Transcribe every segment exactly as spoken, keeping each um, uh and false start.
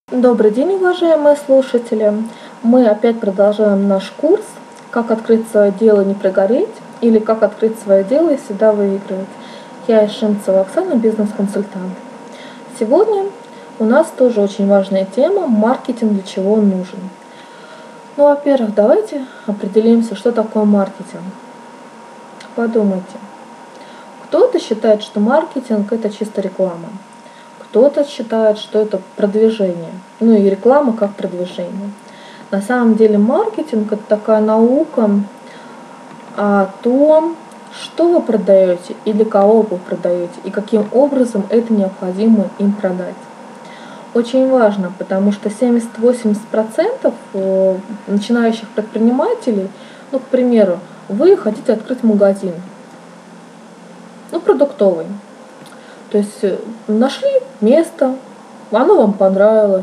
Добрый день, уважаемые слушатели! Мы опять продолжаем наш курс «Как открыть свое дело, не прогореть» или «Как открыть свое дело и всегда выигрывать». Я Ишимцева Оксана, бизнес-консультант. Сегодня у нас тоже очень важная тема – маркетинг, для чего он нужен. Ну, во-первых, давайте определимся, что такое маркетинг. Подумайте. Кто-то считает, что маркетинг – это чисто реклама. Кто-то считает, что это продвижение, ну и реклама как продвижение. На самом деле маркетинг – это такая наука о том, что вы продаете и для кого вы продаете, и каким образом это необходимо им продать. Очень важно, потому что семьдесят-восемьдесят процентов начинающих предпринимателей, ну, к примеру, вы хотите открыть магазин, ну, продуктовый. То есть нашли место, оно вам понравилось,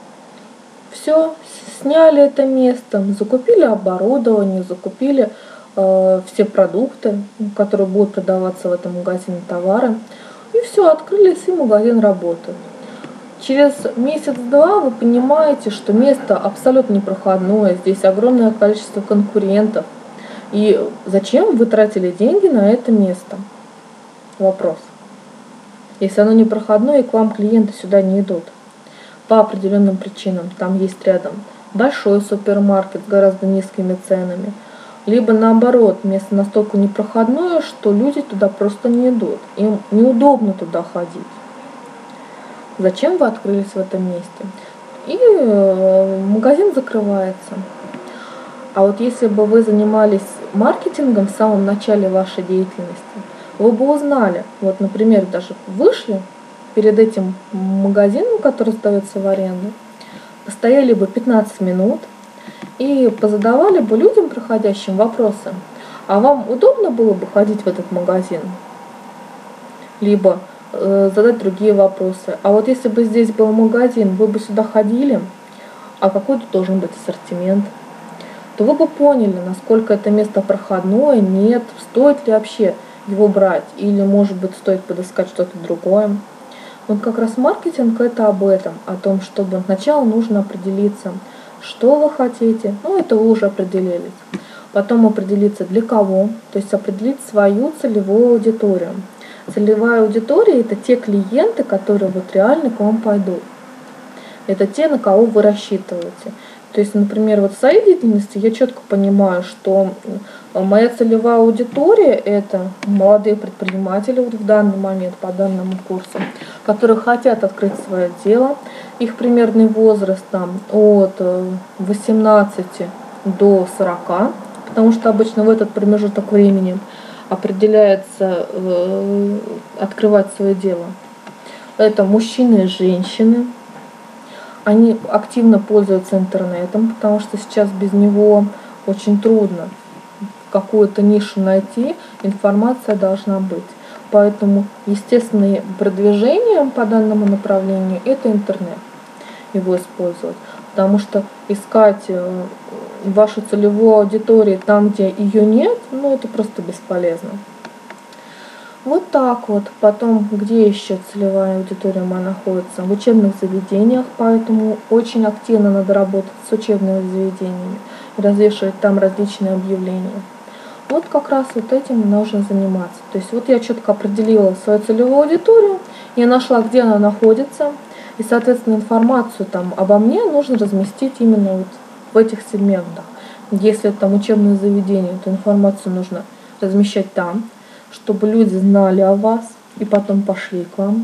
все, сняли это место, закупили оборудование, закупили э, все продукты, которые будут продаваться в этом магазине, товары, и все, открылись, и магазин работает. Через месяц-два вы понимаете, что место абсолютно непроходное, здесь огромное количество конкурентов, и зачем вы тратили деньги на это место? Вопрос. Если оно не проходное, и к вам клиенты сюда не идут по определенным причинам, там есть рядом большой супермаркет с гораздо низкими ценами, либо наоборот, место настолько непроходное, что люди туда просто не идут, им неудобно туда ходить. Зачем вы открылись в этом месте? И магазин закрывается. А вот если бы вы занимались маркетингом в самом начале вашей деятельности, вы бы узнали, вот, например, даже вышли перед этим магазином, который сдается в аренду, постояли бы пятнадцать минут и позадавали бы людям, проходящим, вопросы. А вам удобно было бы ходить в этот магазин? Либо э, задать другие вопросы. А вот если бы здесь был магазин, вы бы сюда ходили, а какой тут должен быть ассортимент? То вы бы поняли, насколько это место проходное, нет, стоит ли вообще его брать, или, может быть, стоит подыскать что-то другое. Вот как раз маркетинг – это об этом, о том, чтобы сначала нужно определиться, что вы хотите, ну, это вы уже определились. Потом определиться для кого, то есть определить свою целевую аудиторию. Целевая аудитория – это те клиенты, которые вот реально к вам пойдут. Это те, на кого вы рассчитываете. То есть, например, вот в своей деятельности я четко понимаю, что моя целевая аудитория – это молодые предприниматели вот в данный момент, по данному курсу, которые хотят открыть свое дело. Их примерный возраст там от восемнадцати до сорока, потому что обычно в этот промежуток времени определяется э, открывать свое дело. Это мужчины и женщины. Они активно пользуются интернетом, потому что сейчас без него очень трудно какую-то нишу найти, информация должна быть. Поэтому естественным продвижением по данному направлению это интернет, его использовать. Потому что искать вашу целевую аудиторию там, где ее нет, ну это просто бесполезно. Вот так вот. Потом, где еще целевая аудитория моя находится? В учебных заведениях, поэтому очень активно надо работать с учебными заведениями и развешивать там различные объявления. Вот как раз вот этим нужно заниматься. То есть вот я четко определила свою целевую аудиторию, я нашла, где она находится, и, соответственно, информацию там обо мне нужно разместить именно вот в этих сегментах. Если там учебное заведение, то информацию нужно размещать там, чтобы люди знали о вас и потом пошли к вам.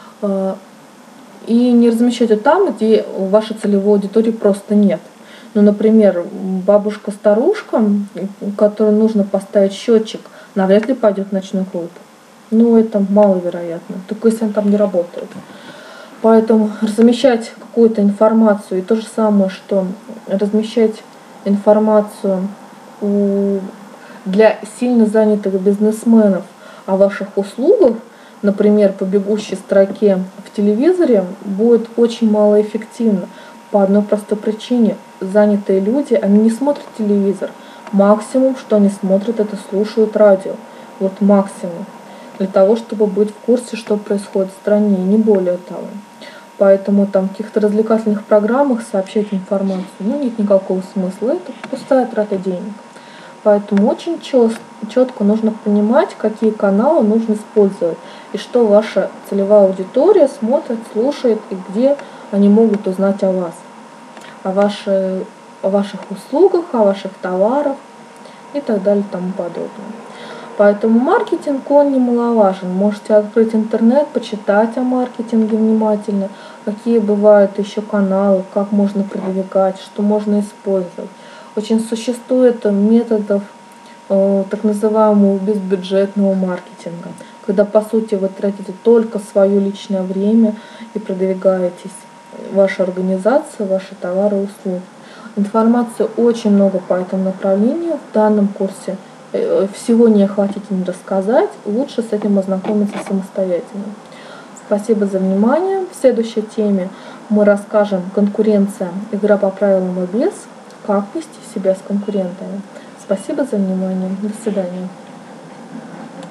И не размещать ее там, где вашей целевой аудитории просто нет. Ну, например, бабушка-старушка, которой нужно поставить счетчик, навряд ли пойдет в ночной клуб. Ну, это маловероятно, только если он там не работает. Поэтому размещать какую-то информацию, и то же самое, что размещать информацию у для сильно занятых бизнесменов о ваших услугах, например, по бегущей строке в телевизоре, будет очень малоэффективно. По одной простой причине. Занятые люди, они не смотрят телевизор. Максимум, что они смотрят, это слушают радио. Вот максимум. Для того, чтобы быть в курсе, что происходит в стране, и не более того. Поэтому там в каких-то развлекательных программах сообщать информацию, ну, нет никакого смысла, это пустая трата денег. Поэтому очень четко нужно понимать, какие каналы нужно использовать, и что ваша целевая аудитория смотрит, слушает, и где они могут узнать о вас, о, вашей, о ваших услугах, о ваших товарах и так далее и тому подобное. Поэтому маркетинг, он немаловажен. Можете открыть интернет, почитать о маркетинге внимательно, какие бывают еще каналы, как можно продвигать, что можно использовать. Очень существует методов э, так называемого безбюджетного маркетинга, когда по сути вы тратите только свое личное время и продвигаетесь, ваша организация, ваши товары и услуги. Информации очень много по этому направлению в данном курсе. Всего не охватить и не рассказать, лучше с этим ознакомиться самостоятельно. Спасибо за внимание. В следующей теме мы расскажем конкуренция, игра по правилам и без, как вести себя с конкурентами. Спасибо за внимание. До свидания.